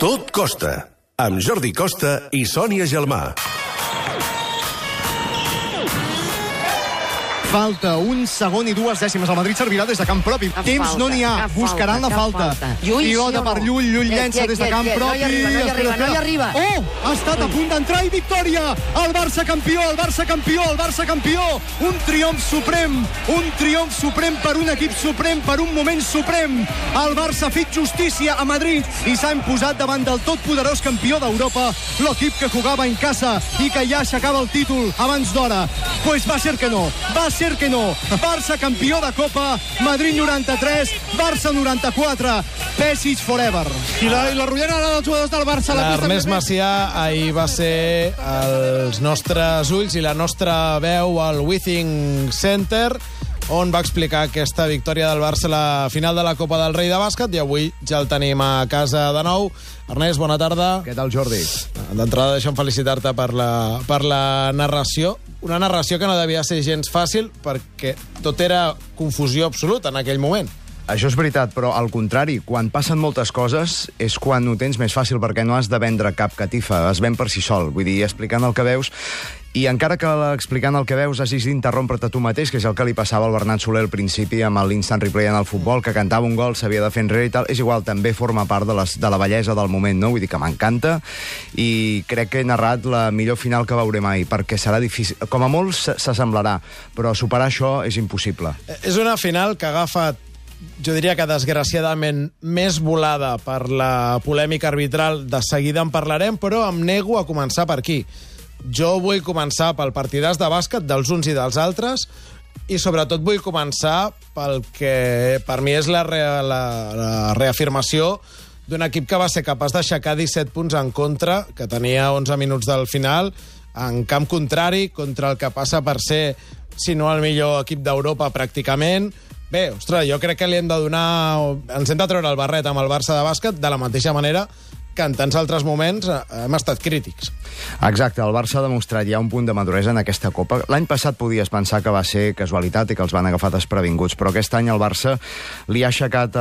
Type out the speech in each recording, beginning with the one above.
Tot costa, amb Jordi Costa i Sònia Gelmà. Falta un segon i 2 dècimes. El Madrid servirà des de camp propi. Temps no n'hi ha. Buscaran la falta. Pilota per Llull. Llull llença des de camp propi. No hi arriba. Oh! Ha estat a punt d'entrar i victòria! El Barça campió, el Barça campió, el Barça campió! Un triomf suprem per un equip suprem, per un moment suprem. El Barça ha fet justícia a Madrid i s'ha imposat davant del totpoderós campió d'Europa, l'equip que jugava en casa i que ja aixecava el títol abans d'hora. Pues va ser que no. Barça campió de Copa, Madrid 93, Barça 94, Pesic forever. I la rotllana dels jugadors del Barça. L'Ernest Macià ahir va ser els nostres ulls i la nostra veu al Withing Center, on va explicar aquesta victòria del Barça a la final de la Copa del Rei de bàsquet, i avui ja el tenim a casa de nou. Ernest, bona tarda. Què tal, Jordi? D'entrada, deixa'm felicitar-te per la narració. Una narració que no devia ser gens fàcil, perquè tot era confusió absoluta en aquell moment. Això és veritat, però al contrari, quan passen moltes coses és quan ho tens més fàcil, perquè no has de vendre cap catifa, es ven per si sol. Vull dir, explicant el que veus, i encara que explicant el que veus hagis d'interrompre't a tu mateix, que és el que li passava al Bernat Soler al principi amb l'instant replay en el futbol, que cantava un gol, s'havia de fer enrere i tal, és igual, també forma part de la bellesa del moment, no? Vull dir que m'encanta, i crec que he narrat la millor final que veuré mai, perquè serà difícil. Com a molt s'assemblarà, però superar això és impossible. És una final que ha agafat, jo diria que desgraciadament, més volada per la polèmica arbitral. De seguida en parlarem, però em nego a començar per aquí. Jo vull començar pel partidàs de bàsquet dels uns i dels altres, i sobretot vull començar pel que per mi és la reafirmació d'un equip que va ser capaç d'aixecar 17 punts en contra, que tenia 11 minuts del final, en camp contrari, contra el que passa per ser, si no el millor equip d'Europa pràcticament. Bé, ostres, jo crec que ens hem de treure el barret amb el Barça de bàsquet de la mateixa manera que en tants altres moments hem estat crítics. Exacte, el Barça ha demostrat ja un punt de maduresa en aquesta Copa. L'any passat podies pensar que va ser casualitat i que els van agafar desprevinguts, però aquest any el Barça li ha aixecat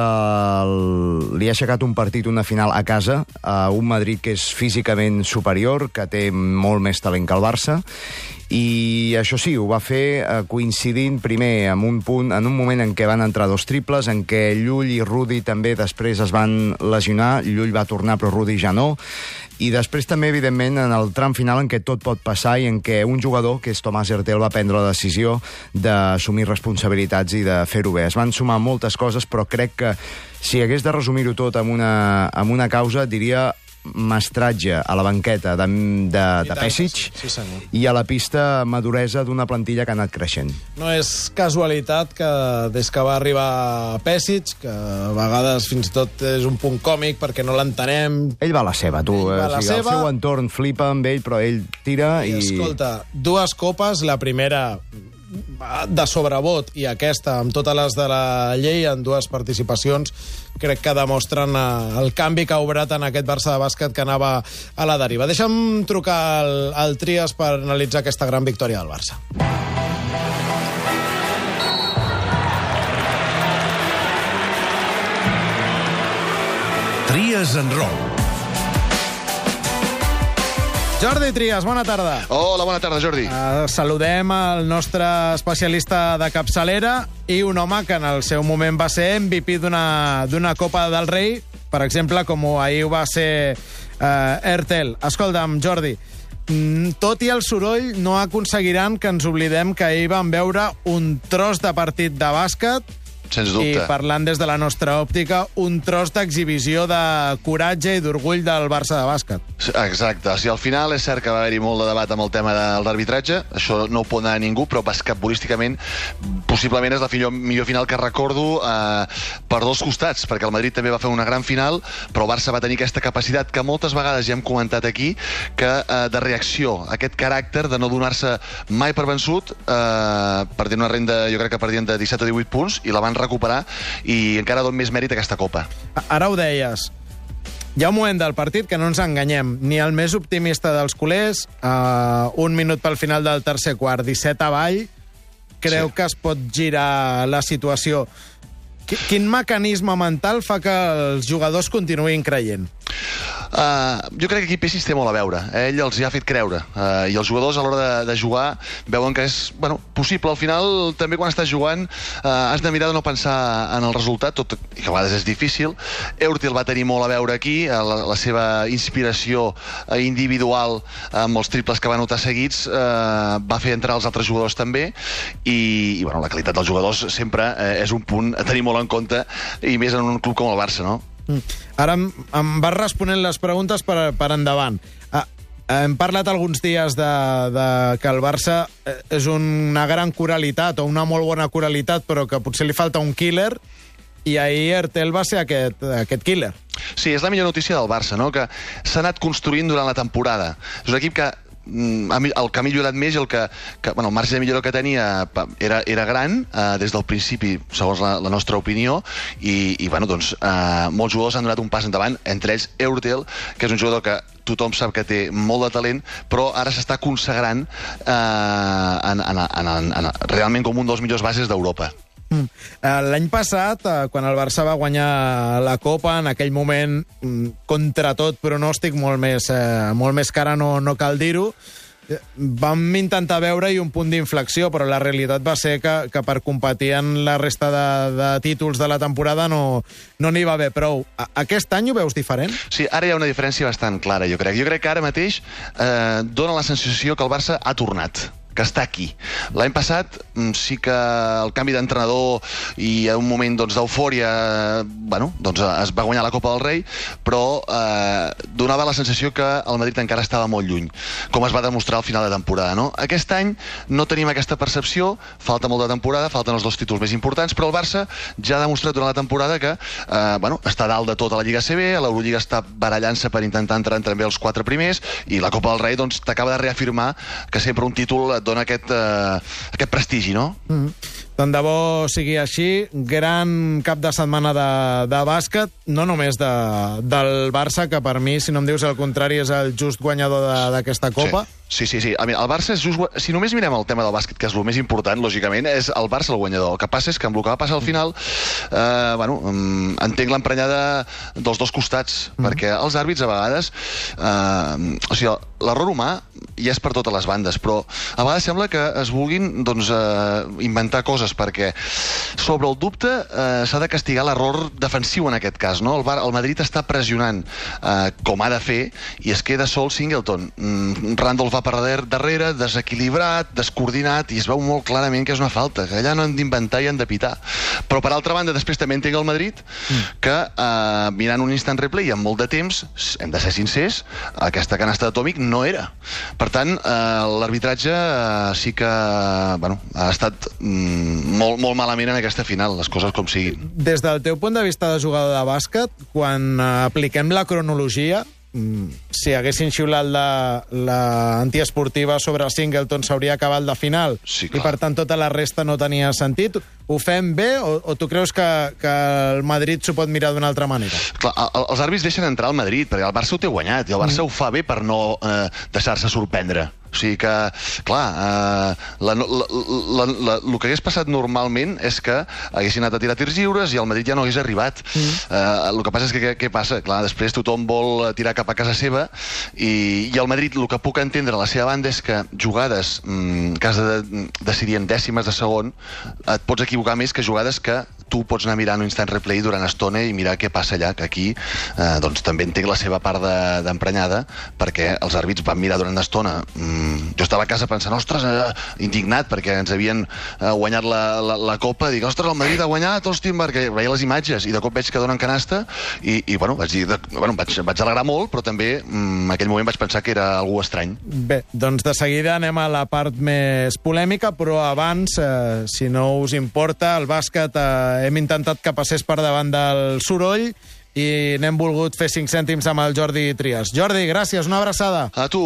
un partit, una final a casa, a un Madrid que és físicament superior, que té molt més talent que el Barça, i això sí, ho va fer coincidint primer en un moment en què van entrar 2 triples, en què Llull i Rudi també després es van lesionar. Llull va tornar però Rudi ja no, i després també, evidentment, en el tram final en què tot pot passar i en què un jugador, que és Tomàs Hertel, va prendre la decisió d'assumir responsabilitats i de fer-ho bé. Es van sumar moltes coses, però crec que si hagués de resumir-ho tot amb una causa, diria mestratge a la banqueta de Pesic, sí, i a la pista maduresa d'una plantilla que ha anat creixent. No és casualitat que des que va arribar Pesic, que a vegades fins i tot és un punt còmic perquè no l'entenem... Ell va a la seva, tu. El seu entorn flipa amb ell, però ell tira i... Escolta, 2 copes, la primera de sobrevot i aquesta amb totes les de la llei, en 2 participacions, crec que demostren el canvi que ha obrat en aquest Barça de bàsquet que anava a la deriva. Deixa'm trucar al Trias per analitzar aquesta gran victòria del Barça. Trias en Rou. Jordi Trias, bona tarda. Hola, bona tarda, Jordi. Saludem el nostre especialista de capçalera i un home que en el seu moment va ser MVP d'una Copa del Rei, per exemple, com ahir ho va ser Hertel. Escolta'm, Jordi, tot i el soroll no aconseguiran que ens oblidem que ahir vam veure un tros de partit de bàsquet, sens dubte. I parlant des de la nostra òptica, un tros d'exhibició de coratge i d'orgull del Barça de bàsquet. Exacte. Si al final és cert que va haver-hi molt de debat amb el tema de l'arbitratge, això no ho pot anar a ningú, però basquetbolísticament possiblement és la millor final que recordo per 2 costats, perquè el Madrid també va fer una gran final, però el Barça va tenir aquesta capacitat que moltes vegades ja hem comentat aquí, que de reacció, aquest caràcter de no donar-se mai per vençut, perdent una renda, jo crec que perdien de 17 o 18 punts, i la van recuperar, i encara don més mèrit a aquesta Copa. Ara ho deies, hi ha un moment del partit que no ens enganyem, ni el més optimista dels culers, un minut pel final del tercer quart, 17 avall, creu que es pot girar la situació. Quin mecanisme mental fa que els jugadors continuïn creient? Jo crec que aquí Pešić té molt a veure. Ell els hi ha fet creure. I els jugadors, a l'hora de jugar, veuen que és possible. Al final, també quan estàs jugant, has de mirar de no pensar en el resultat, tot i que a vegades és difícil. Eurtel va tenir molt a veure aquí, la seva inspiració individual amb els triples que va anotar seguits va fer entrar els altres jugadors també, i la qualitat dels jugadors sempre és un punt a tenir molt en compte, i més en un club com el Barça, no? Ara em vas responent les preguntes per endavant. Hem parlat alguns dies que el Barça és una gran coralitat, o una molt bona coralitat, però que potser li falta un killer, i ahir Ertel va ser aquest killer. Sí, és la millor notícia del Barça, no? Que s'ha anat construint durant la temporada. És un equip que el que ha millorat més, el marge de millora que tenia era gran des del principi, segons la nostra opinió, i molts jugadors han donat un pas endavant, entre ells Eurtel, que és un jugador que tothom sap que té molt de talent, però ara s'està consagrant realment com un dels millors bases d'Europa. L'any passat, quan el Barça va guanyar la Copa, en aquell moment, contra tot pronòstic, molt més que ara no cal dir-ho, vam intentar veure-hi un punt d'inflexió, però la realitat va ser que per competir en la resta de títols de la temporada no n'hi va haver prou. Aquest any ho veus diferent? Sí, ara hi ha una diferència bastant clara, jo crec. Jo crec que ara mateix dona la sensació que el Barça ha tornat, que està aquí. L'any passat sí que el canvi d'entrenador i un moment d'eufòria es va guanyar la Copa del Rei, però donava la sensació que el Madrid encara estava molt lluny, com es va demostrar al final de temporada, no? Aquest any no tenim aquesta percepció, falta molt de temporada, falten els 2 títols més importants, però el Barça ja ha demostrat durant la temporada que està dalt de tot a la Lliga CB, a l'Eurolliga està barallant-se per intentar entrar també els 4 primers, i la Copa del Rei t'acaba de reafirmar que sempre un títol et dona aquest prestigi, no? Tant de bo sigui així. Gran cap de setmana de bàsquet, no només del Barça, que per mi, si no em dius el contrari, és el just guanyador d'aquesta Copa. Sí. El Barça és just... Si només mirem el tema del bàsquet, que és el més important, lògicament, és el Barça el guanyador. El que passa és que amb el que va passar al final, entenc l'emprenyada dels dos costats, perquè els àrbits a vegades... l'error humà ja és per totes les bandes, però a vegades sembla que es vulguin inventar coses, perquè sobre el dubte s'ha de castigar l'error defensiu en aquest cas, no? El Madrid està pressionant com ha de fer, i es queda sol Singleton. Randolph va per darrere, desequilibrat, descoordinat, i es veu molt clarament que és una falta, que allà no han d'inventar i han de pitar. Però per altra banda, després també entenc el Madrid que mirant un instant replay i amb molt de temps, hem de ser sincers, aquesta canasta d'Atomic no era. Per tant, l'arbitratge sí que ha estat molt malament en aquesta final, les coses com siguin. Des del teu punt de vista de jugador de bàsquet, quan apliquem la cronologia, si haguessin xiulat l'antiesportiva sobre el Singleton s'hauria acabat la final, sí, i per tant tota la resta no tenia sentit. Ho fem bé o tu creus que el Madrid s'ho pot mirar d'una altra manera? Clar, els àrbits deixen entrar el Madrid, perquè el Barça ho té guanyat, i el Barça ho fa bé per no deixar-se sorprendre. O sigui que, clar, el que hagués passat normalment és que haguessin anat a tirar tirs lliures i el Madrid ja no hagués arribat. El que passa és que què passa? Clar, després tothom vol tirar cap a casa seva, i el Madrid, el que puc entendre a la seva banda és que jugades que has de decidir en dècimes de segon, et pots equivocar més que jugades que tu pots anar mirant un instant replay durant estona i mirar què passa allà, que aquí també entenc la seva part d'emprenyada, perquè els àrbits van mirar durant estona. Jo estava a casa pensant, ostres, indignat, perquè ens havien guanyat la Copa, dic, ostres, el Madrid ha guanyat, hòstia, perquè veia les imatges, i de cop veig que donen canasta, i vaig alegrar molt, però també en aquell moment vaig pensar que era algú estrany. Bé, doncs de seguida anem a la part més polèmica, però abans, si no us importa, el bàsquet hem intentat que passés per davant del soroll i n'hem volgut fer 5 cèntims amb el Jordi Trias. Jordi, gràcies, una abraçada. A tu.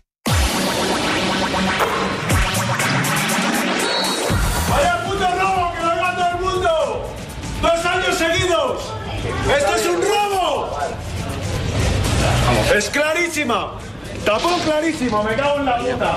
¡Vaya puto robo, que lo oiga todo el mundo! 2 años seguidos. ¡Esto es un robo! ¡Es clarísima! ¡Tapón clarísimo! ¡Me cago en la puta!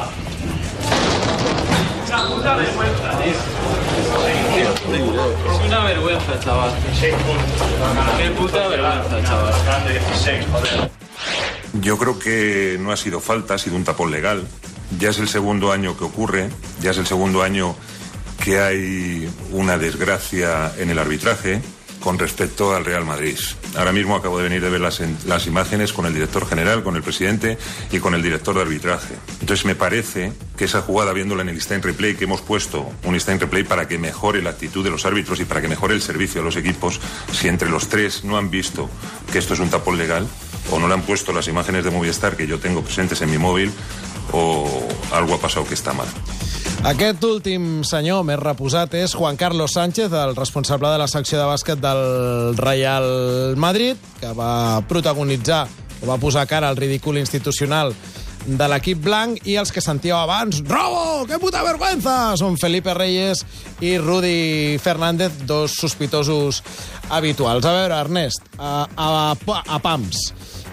Una puta vergüenza, tío. Es una vergüenza, chaval. Qué puta vergüenza, chaval. 16, joder. Yo creo que no ha sido falta, ha sido un tapón legal. Ya es el segundo año que ocurre, ya es el segundo año que hay una desgracia en el arbitraje con respecto al Real Madrid. Ahora mismo acabo de venir de ver las imágenes con el director general, con el presidente y con el director de arbitraje. Entonces me parece que esa jugada, viéndola en el instant replay, que hemos puesto un instant replay para que mejore la actitud de los árbitros y para que mejore el servicio de los equipos, si entre los tres no han visto que esto es un tapón legal o no le han puesto las imágenes de Movistar que yo tengo presentes en mi móvil, o algo ha pasado que está mal. Aquest últim senyor més reposat és Juan Carlos Sánchez, el responsable de la secció de bàsquet del Real Madrid, que va protagonitzar o va posar cara al ridícul institucional de l'equip blanc, i els que sentíeu abans, «Robo! ¡Qué puta vergüenza!», són Felipe Reyes i Rudy Fernández, dos sospitosos habituals. A veure, Ernest, a PAMS,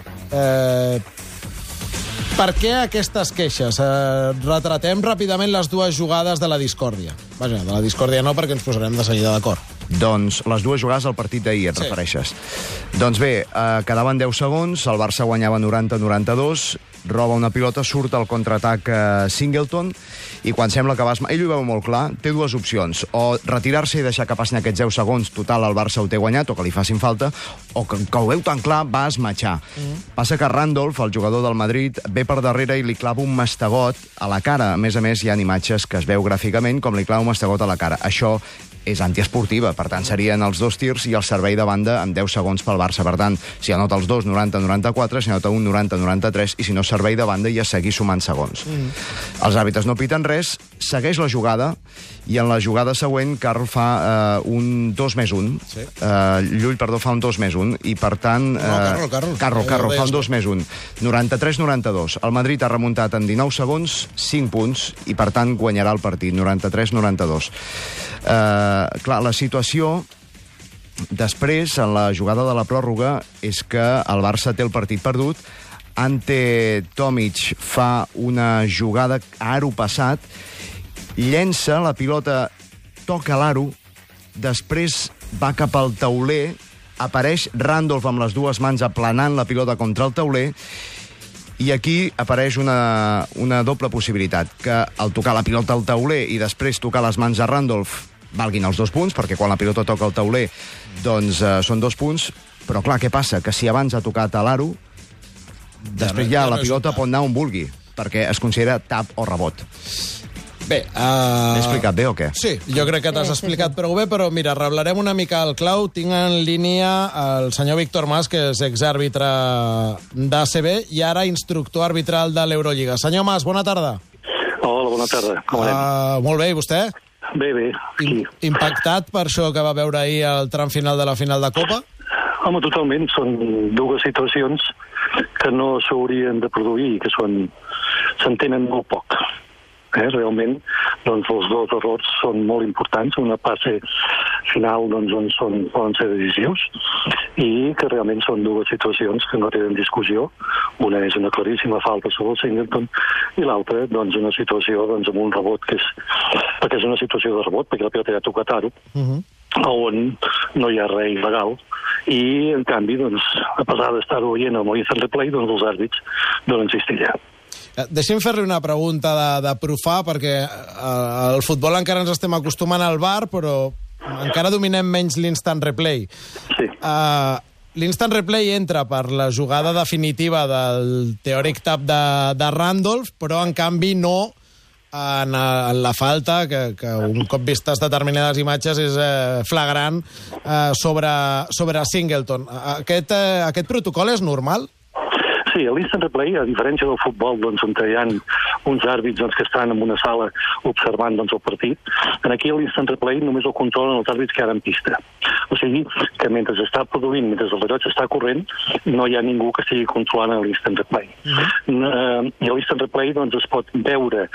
per què aquestes queixes? Retratem ràpidament les dues jugades de la discòrdia. Vaja, de la discòrdia no, perquè ens posarem de seguida d'acord. Doncs les dues jugades al partit d'ahir, et refereixes. Doncs bé, quedaven 10 segons, el Barça guanyava 90-92, roba una pilota, surt al contraatac Singleton, i quan sembla que ell ho veu molt clar, té dues opcions: o retirar-se i deixar que passin aquests 10 segons, total, el Barça ho té guanyat, o que li facin falta, o que ho veu tan clar, va esmatxar. Passa que Randolph, el jugador del Madrid, ve per darrere i li clava un mastegot a la cara. A més, hi ha imatges que es veu gràficament com li clava un mastegot a la cara. Això és antiesportiva, per tant serien els dos tirs i el servei de banda amb 10 segons pel Barça. Per tant, si anota els dos, 90-94, si anota un, 90-93, i si no, servei de banda i ja seguir sumant segons. Els àrbitres no piten res, segueix la jugada, i en la jugada següent Carl fa un 2+1. Sí. Llull, perdó, fa un 2+1, i per tant... Carro fa un 2+1. 93-92. El Madrid ha remuntat en 19 segons, 5 punts, i per tant guanyarà el partit, 93-92. Clar, la situació després, en la jugada de la pròrroga, és que el Barça té el partit perdut. Ante Tomic fa una jugada a aro passat, llença la pilota, toca l'aro, després va cap al tauler, apareix Randolph amb les dues mans aplanant la pilota contra el tauler, i aquí apareix una doble possibilitat, que al tocar la pilota al tauler i després tocar les mans a Randolph valguin els 2 punts, perquè quan la pilota toca el tauler doncs són 2 punts, però clar, què passa? Que si abans ha tocat a l'aro, després ja la pilota pot anar on vulgui, perquè es considera tap o rebot. Bé, L'he explicat bé o què? Sí, jo crec que t'has explicat prou bé, però mira, reblarem una mica el clau. Tinc en línia el senyor Víctor Mas, que és exàrbitre d'ACB i ara instructor arbitral de l'Eurolliga. Senyor Mas, bona tarda. Hola, bona tarda. Com anem? Molt bé, i vostè? Bé, aquí. Impactat per això que va veure ahir el tram final de la final de Copa? Home, totalment. Són dues situacions que no s'haurien de produir i que s'entenen molt poc. Realment, doncs, els dos errors són molt importants, una passe final doncs, on poden ser decisius, i que realment són dues situacions que no tenen discussió. Una és una claríssima falta sobre el Singleton i l'altra, doncs, una situació amb un rebot perquè és una situació de rebot, perquè la pilota ja ha tocat aro, on no hi ha res il·legal, i en canvi, doncs, a pesar d'estar-ho veient al instant replay, doncs els àrbits donen cistella. Deixem fer-li una pregunta de profà, perquè al futbol encara ens estem acostumant al VAR, però encara dominem menys l'instant replay. Sí. L'instant replay entra per la jugada definitiva del teòric tap de Randolph, però en canvi no en la falta, que un cop vistes determinades imatges és flagrant, sobre Singleton. Aquest protocol és normal? Sí, l'instant replay, a diferència del futbol, doncs, on hi ha uns àrbits que estan en una sala observant el partit, aquí l'instant replay només el controlen els àrbits que hi ha en pista. O sigui que mentre s'està produint, mentre el rellotge està corrent, no hi ha ningú que estigui controlant l'instant replay. I l'instant replay doncs, es pot veure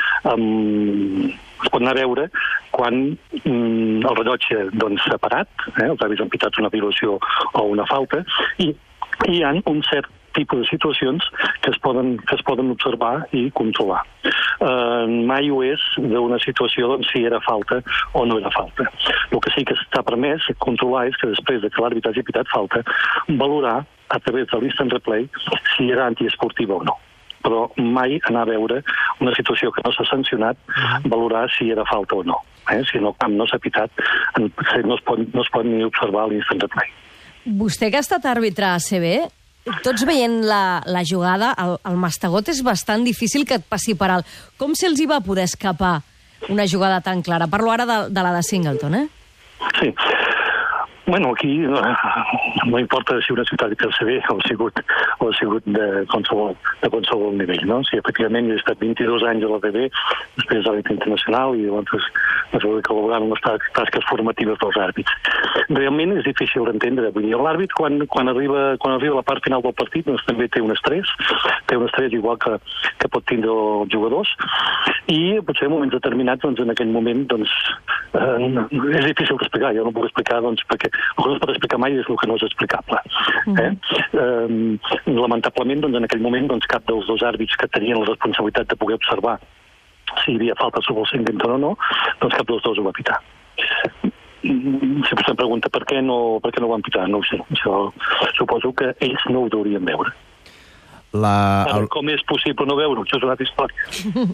es pot anar a veure quan el rellotge s'ha parat, els àrbits han pitat una violació o una falta, i hi ha un cert tipus de situacions que es poden observar i controlar. Mai ho és d'una situació si era falta o no era falta. El que sí que està permès controlar és que després que l'àrbitre hagi pitat falta, valorar a través de l'Instant Replay si era antiesportiva o no. Però mai anar a veure una situació que no s'ha sancionat, valorar si era falta o no. Si no s'ha pitat, no es pot ni observar l'Instant Replay. Vostè que ha estat àrbitre a ACB, tots veient la jugada, el mastegot és bastant difícil que et passi per alt. Com se'ls hi va poder escapar una jugada tan clara? Parlo ara de la de Singleton, Sí. Bueno, aquí no importa si una ciutat de CB o ha sigut de qualsevol nivell, no? Si efectivament he estat 22 anys a la CB, després a l'àmbit internacional i llavors col·laborant amb les tasques formatives dels àrbits. Realment és difícil d'entendre. Vull dir, l'àrbit quan arriba a la part final del partit doncs també té un estrès igual que pot tindre els jugadors, i potser en moments determinats, doncs en aquell moment, doncs és difícil d'explicar. Jo no puc explicar, doncs, perquè el que no es pot explicar mai és el que no és explicable. Lamentablement, doncs, en aquell moment, doncs, cap dels dos àrbits que tenien la responsabilitat de poder observar si hi havia falta sobre el Singleton o no, doncs cap dels dos ho va pitar. Si vostè em pregunta per què no ho van pitar, no ho sé. Això suposo que ells no ho deurien veure. Com és possible no veure-ho? Això és una altra història.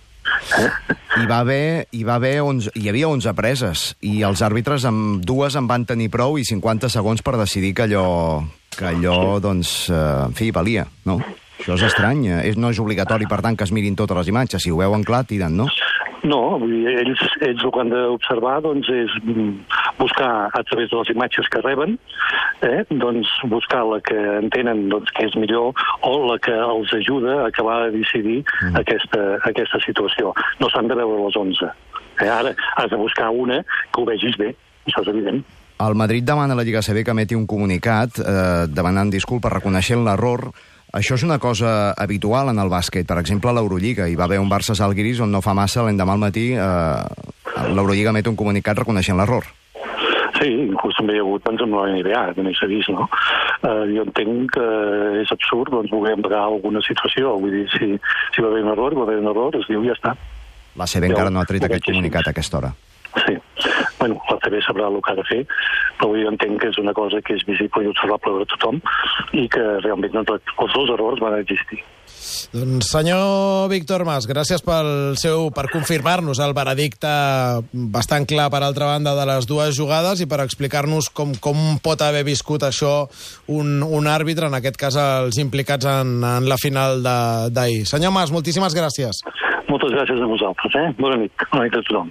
Hi havia 11 preses i els àrbitres amb dues en van tenir prou i 50 segons per decidir que allò doncs, en fi, valia, no? Això és estrany, no és obligatori, per tant, que es mirin totes les imatges. Si ho veuen clar, tiren, no? No, ells el que han d'observar doncs, és buscar a través de les imatges que reben, doncs, buscar la que entenen doncs, que és millor o la que els ajuda a acabar de decidir aquesta situació. No s'han de veure les 11. Ara has de buscar una que ho vegis bé, això és evident. El Madrid demana a la Lliga CB que emeti un comunicat demanant disculpes, reconeixent l'error. Això és una cosa habitual en el bàsquet. Per exemple, a l'Eurolliga. Hi va haver un Barça-Žalgiris on no fa massa, l'endemà al matí, l'Eurolliga emet un comunicat reconeixent l'error. Sí, inclús també hi ha hagut doncs, amb la NBA, que no s'ha vist, no? Jo entenc que és absurd doncs, voler embagar alguna situació. Vull dir, si va haver un error, es diu i ja està. La CB encara no ha tret aquest comunicat a aquesta hora. Sí. Bueno, la CB sabrà el que ha de fer, però jo entenc que és una cosa que és visible i observable per tothom i que realment els dos errors van existir. Doncs, senyor Víctor Mas, gràcies per confirmar-nos el veredicte bastant clar, per altra banda, de les dues jugades i per explicar-nos com pot haver viscut això un àrbitre, en aquest cas els implicats en la final d'ahir. Senyor Mas, moltíssimes gràcies. Moltes gràcies a vosaltres. Bona nit a tothom.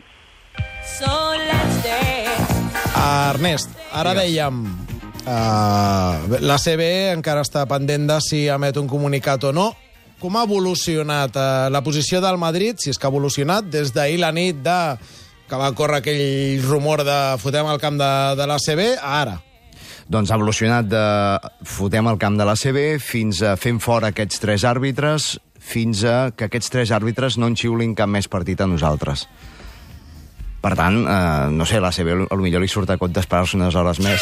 Ernest, ara dèiem la CB encara està pendent de si emet un comunicat o no. Com ha evolucionat la posició del Madrid, si és que ha evolucionat, des d'ahir la nit que va córrer aquell rumor de fotem al camp de la CB a ara? Doncs ha evolucionat de fotem al camp de la CB fins a fent fora aquests 3 àrbitres, fins a que aquests 3 àrbitres no en xiulin cap més partit a nosaltres. Per tant, no sé, la CB potser li surt a compte esperar-se unes hores més.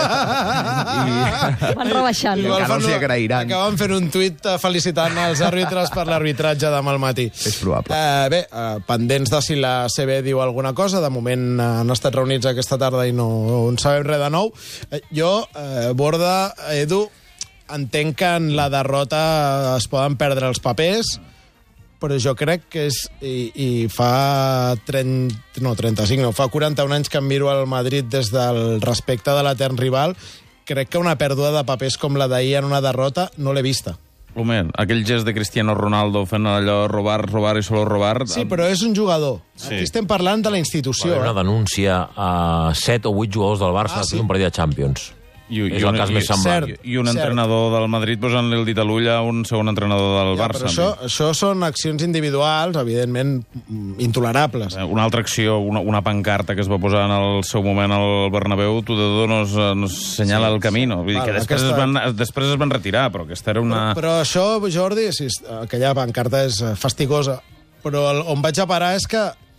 Van rebaixant. I encara els hi agrairan. Acaben fent un tuit felicitant els àrbitres per l'arbitratge demà al matí. És probable. Bé, pendents de si la CB diu alguna cosa. De moment han estat reunits aquesta tarda i no en sabem res de nou. Jo, Borda, Edu, entenc que en la derrota es poden perdre els papers, però jo crec que és... I fa 41 anys que em miro al Madrid des del respecte de l'etern rival. Crec que una pèrdua de papers com la d'ahir en una derrota no l'he vista. Home, aquell gest de Cristiano Ronaldo fent allò robar i solo robar... Sí, però és un jugador. Sí. Aquí estem parlant de la institució. Va haver una denúncia a 7 o 8 jugadors del Barça sí. Un partit de Champions. És el cas més semblant. I un entrenador del Madrid posant-li el dit a l'ull a un segon entrenador del Barça. Però això són accions individuals, evidentment, intolerables. Una altra acció, una pancarta que es va posar en el seu moment al Bernabéu, Tudor nos senyala el camí. Vull dir que després es van retirar, però aquesta era una... Però això, Jordi, aquella pancarta és fastigosa, però on vaig a parar és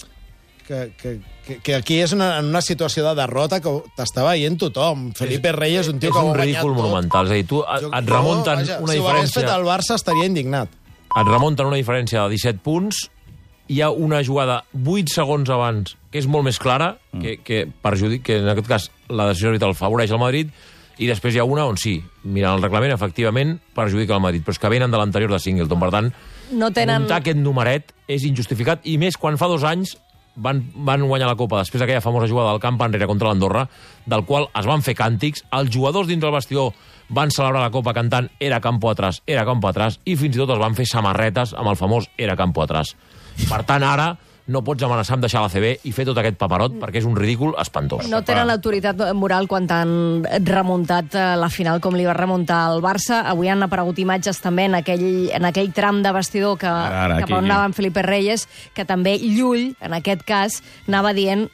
que aquí és en una situació de derrota que t'està veient tothom. Felipe Reyes, un tio que ho ha guanyat tot. És un ridícul monumental. És a dir, tu et remunten una diferència... Si ho hagués fet el Barça estaria indignat. Et remunten una diferència de 17 punts, hi ha una jugada 8 segons abans, que és molt més clara, que perjudica, que en aquest cas la decisió arbitral favoreix el Madrid, I després hi ha una on sí, mirant el reglament, efectivament, perjudica el Madrid, però és que venen de l'anterior de Singleton, per tant, muntar aquest numeret és injustificat, i més quan fa 2 anys van guanyar la Copa després d'aquella famosa jugada del camp enrere contra l'Andorra, del qual es van fer càntics, els jugadors dins del vestidor van celebrar la Copa cantant «Era campo atrás», i fins i tot es van fer samarretes amb el famós «Era campo atrás». Per tant, ara no pots amenaçar amb deixar la CB i fer tot aquest paperot perquè és un ridícul espantós. No tenen l'autoritat moral quan t'han remuntat la final com li va remuntar el Barça. Avui han aparegut imatges també en aquell tram de vestidor cap on anava en Felipe Reyes, que també Llull, en aquest cas, anava dient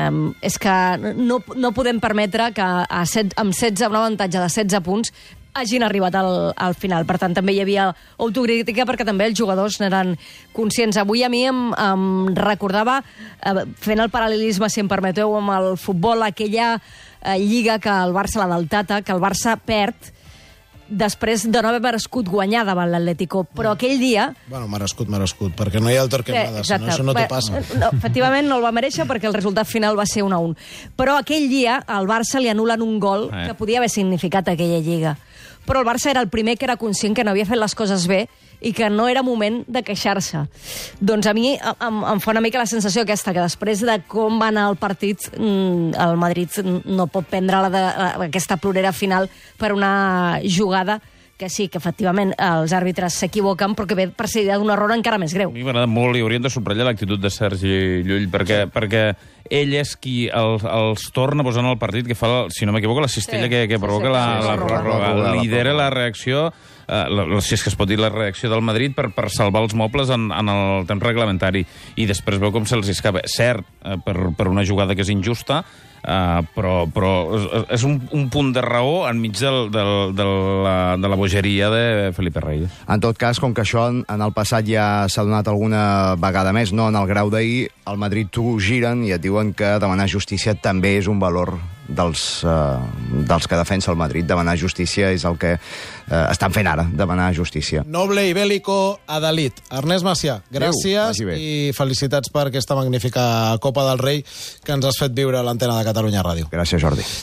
és que no podem permetre que amb un avantatge de 16 punts hagin arribat al final. Per tant, també hi havia autocrítica perquè també els jugadors n'eren conscients. Avui a mi em recordava, fent el paral·lelisme, si em permeteu, amb el futbol, aquella lliga que el Barça, la del Tata, que el Barça perd després de no haver merescut guanyar davant l'Atlético. Però aquell dia... Bueno, merescut, perquè no hi ha el Torquemada, si no, això no t'ho passa. No, efectivament, no el va mereixer perquè el resultat final va ser 1-1. Però aquell dia al Barça li anulen un gol que podia haver significat aquella lliga. Però el Barça era el primer que era conscient que no havia fet les coses bé i que no era moment de queixar-se. Doncs a mi em fa una mica la sensació aquesta, que després de com va anar el partit, el Madrid no pot prendre aquesta plorera final per una jugada que sí, que efectivament els àrbitres s'equivoquen, però que ve precedida d'un error encara més greu. A mi m'agrada molt i hauríem de subratllar l'actitud de Sergi Llull, perquè ell és qui els torna a posar en el partit, que fa, si no m'equivoco, la cistella que provoca la pròrroga. Lidera la reacció, si és que es pot dir la reacció del Madrid, per salvar els mobles en el temps reglamentari. I després veu com se'ls escapa. Cert, per una jugada que és injusta, però és un punt de raó enmig de la bogeria de Felipe Reyes. En tot cas, com que això en el passat ja s'ha donat alguna vegada més, no en el grau d'ahir, al Madrid t'ho giren i et diuen que demanar justícia també és un valor dels que defensa el Madrid. Demanar justícia és el que estan fent ara, demanar justícia. Noble i bélico Adalit. Ernest Macià, gràcies i felicitats per aquesta magnífica Copa del Rei que ens has fet viure a l'antena de Catalunya Ràdio. Gràcies, Jordi.